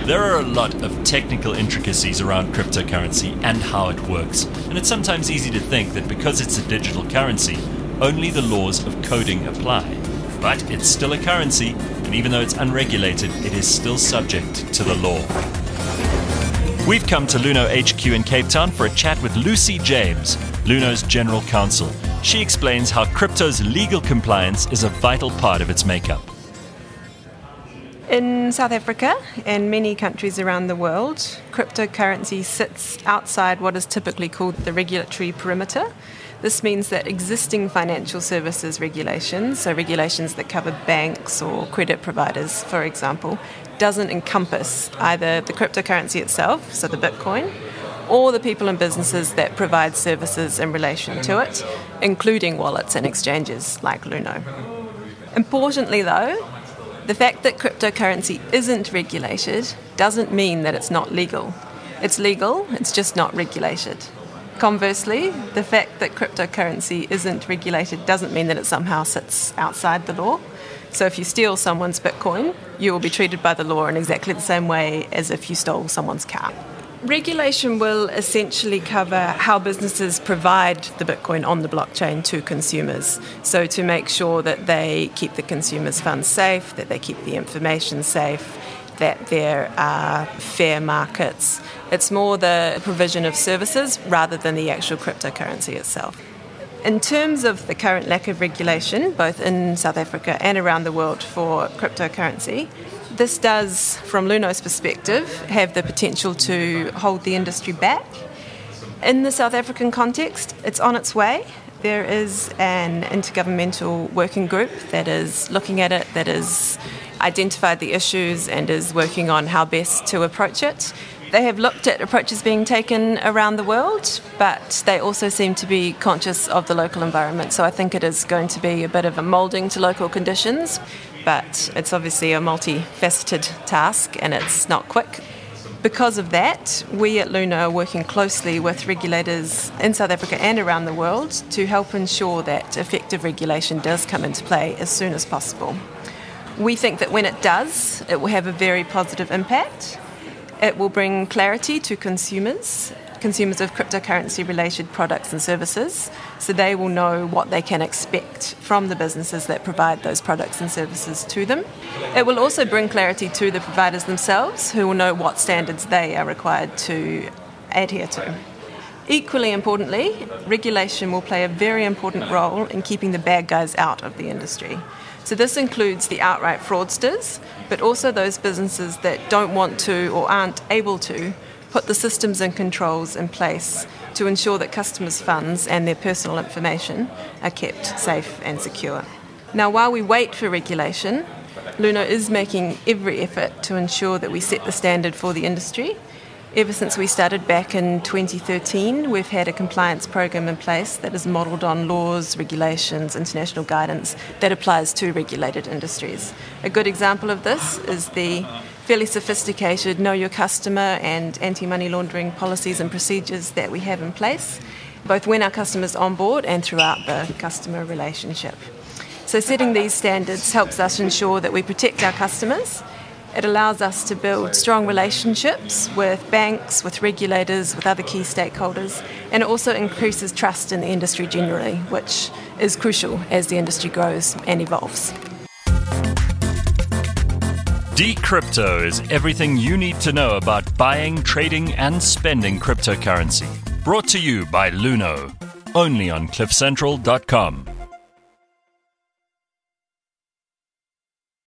There are a lot of technical intricacies around cryptocurrency and how it works, and it's sometimes easy to think that because it's a digital currency, only the laws of coding apply. But it's still a currency, and even though it's unregulated, it is still subject to the law. We've come to Luno HQ in Cape Town for a chat with Lucy James, Luno's General Counsel. She explains how crypto's legal compliance is a vital part of its makeup. In South Africa and many countries around the world, cryptocurrency sits outside what is typically called the regulatory perimeter. This means that existing financial services regulations, so regulations that cover banks or credit providers, for example, doesn't encompass either the cryptocurrency itself, so the Bitcoin, or the people and businesses that provide services in relation to it, including wallets and exchanges like Luno. Importantly, though, the fact that cryptocurrency isn't regulated doesn't mean that it's not legal. It's legal, it's just not regulated. Conversely, the fact that cryptocurrency isn't regulated doesn't mean that it somehow sits outside the law. So if you steal someone's Bitcoin, you will be treated by the law in exactly the same way as if you stole someone's car. Regulation will essentially cover how businesses provide the Bitcoin on the blockchain to consumers. So to make sure that they keep the consumers' funds safe, that they keep the information safe, that there are fair markets. It's more the provision of services rather than the actual cryptocurrency itself. In terms of the current lack of regulation, both in South Africa and around the world for cryptocurrency, this does, from Luno's perspective, have the potential to hold the industry back. In the South African context, it's on its way. There is an intergovernmental working group that is looking at it, that has identified the issues and is working on how best to approach it. They have looked at approaches being taken around the world, but they also seem to be conscious of the local environment. So I think it is going to be a bit of a moulding to local conditions, but it's obviously a multifaceted task and it's not quick. Because of that, we at Luno are working closely with regulators in South Africa and around the world to help ensure that effective regulation does come into play as soon as possible. We think that when it does, it will have a very positive impact. It will bring clarity to consumers of cryptocurrency-related products and services, so they will know what they can expect from the businesses that provide those products and services to them. It will also bring clarity to the providers themselves, who will know what standards they are required to adhere to. Equally importantly, regulation will play a very important role in keeping the bad guys out of the industry. So this includes the outright fraudsters, but also those businesses that don't want to or aren't able to put the systems and controls in place to ensure that customers' funds and their personal information are kept safe and secure. Now, while we wait for regulation, Luno is making every effort to ensure that we set the standard for the industry. Ever since we started back in 2013, we've had a compliance program in place that is modelled on laws, regulations, international guidance that applies to regulated industries. A good example of this is the fairly sophisticated Know Your Customer and anti-money laundering policies and procedures that we have in place, both when our customers onboard and throughout the customer relationship. So setting these standards helps us ensure that we protect our customers. It allows us to build strong relationships with banks, with regulators, with other key stakeholders, and it also increases trust in the industry generally, which is crucial as the industry grows and evolves. Decrypto is everything you need to know about buying, trading, and spending cryptocurrency. Brought to you by Luno, only on cliffcentral.com.